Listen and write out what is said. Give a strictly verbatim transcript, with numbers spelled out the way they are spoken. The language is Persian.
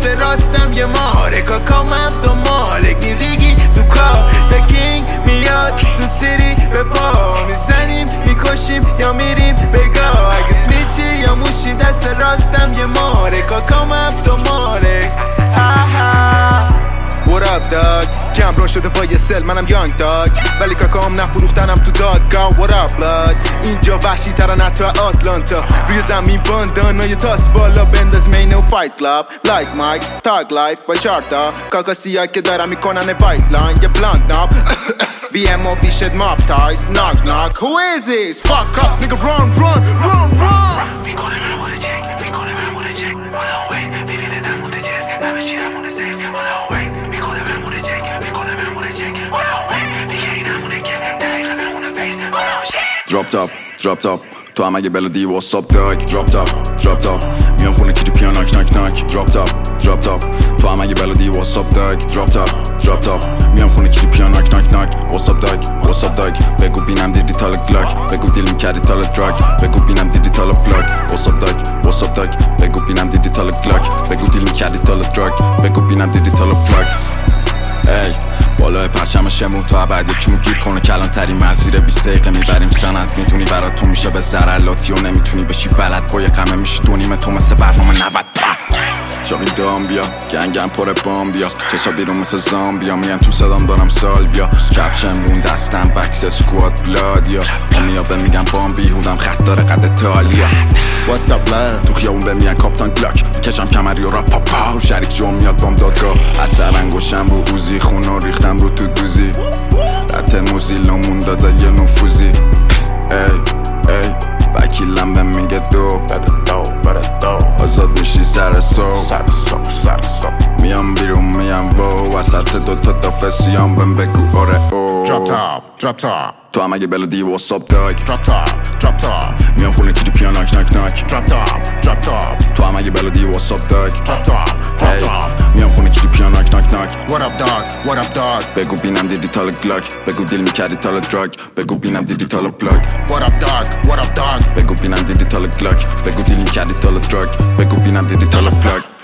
دست راستم یه ماره کاکامم دنبالک میریگی تو کار The King میاد تو سیری به پا میزنیم میکشیم یا میریم بگاه اگه سمیچی یا موشی دست راستم یه ماره کاکامم دنبالک What up dog کم راه شده با یه سل منم یانگ داگ ولی کاکام نفروختنم تو دادگاه What up blood اینجا وحشی ترن حتی آتلانتا روی زمین باندانای تاس بالا بنداز مین و فایت کلاب لایک مایک تاگ لایف با چارتا کاکا سیاه که دارم میکنن فایت لاین یه بلانک ناب وی ام او بیشت ماب تایز ناک ناک Who is this? Fuck off nigga run run run run میکنه من چک میکنه من چک حالا ویت میبینه نمونده چست همه چی همونه سیف حالا ویت میکنه من چک میکنه من چک حالا ویت میگه این همونه که دقیقا همونه فیس حالا شیت Drop top drop top تو هم اگه بلودی واساب داگ Drop top drop top میام خونه کیری پیان ناک ناک ناک Drop top drop top تو هم اگه بلودی واساب داگ Drop top drop top میام خونه کیری پیان ناک ناک ناک واساب داگ واساب داگ بگو بینم دیدی تال گلاک بگو دیل میکردی تال دراگ بگو بینم دیدی تال پلاک واساب داگ واساب داگ بگو بینم دیدی تال گلاک بگو دیل میکردی تال دراگ بگو بینم دیدی تال پلاک ای بالای پرچم شمون تو بعد یکی گیر کنه کلان تری مرز زیر بیست دقیقه میبریم سنت میدونی برات تو میشه به ضرلاتی و نمیتونی بشی بلد با یه قمه میشی دو نیمه تو مثل برنامه نود جاقی دام بیا گنگم پر بام بیا چشا بیرون مثل زامبیا میام تو صدام دارم سال بیا کپشن رون دستم بکس سکوات بلادیا امیا به میگم بام بیهودم خط داره قد تالیا What's up lad تو خیابون به میگن کاپتان گلاک میکشم کمری و را پاپا شریک جون میاد بام دادگاه اثر انگوشم رو اوزی خون و ریختم رو تو دوزی رت موزیلمون داده یه نفوزی ای ای وکیلم به میگه دو آزاد میشی سر سو میام بیرون میام و وسط دوتا دافسیام بهم بگو آره او Drop top drop top تو هم اگه بلودی واساب داگ Drop top drop top میام خونه کیری پیان ناک ناک ناک Drop top drop top تو هم اگه بلودی واساب داگ Drop top drop top میام خونه کیری پیان ناک ناک ناک What up dog what up dog بگو بینم دیدی تال گلاک بگو دیل میکردی تال دراگ بگو بینم دیدی تال پلاک What up dog what up dog بگو بینم دیدی تال گلاک بگو دیل میکردی تال دراگ بگو بینم دیدی تال پلاک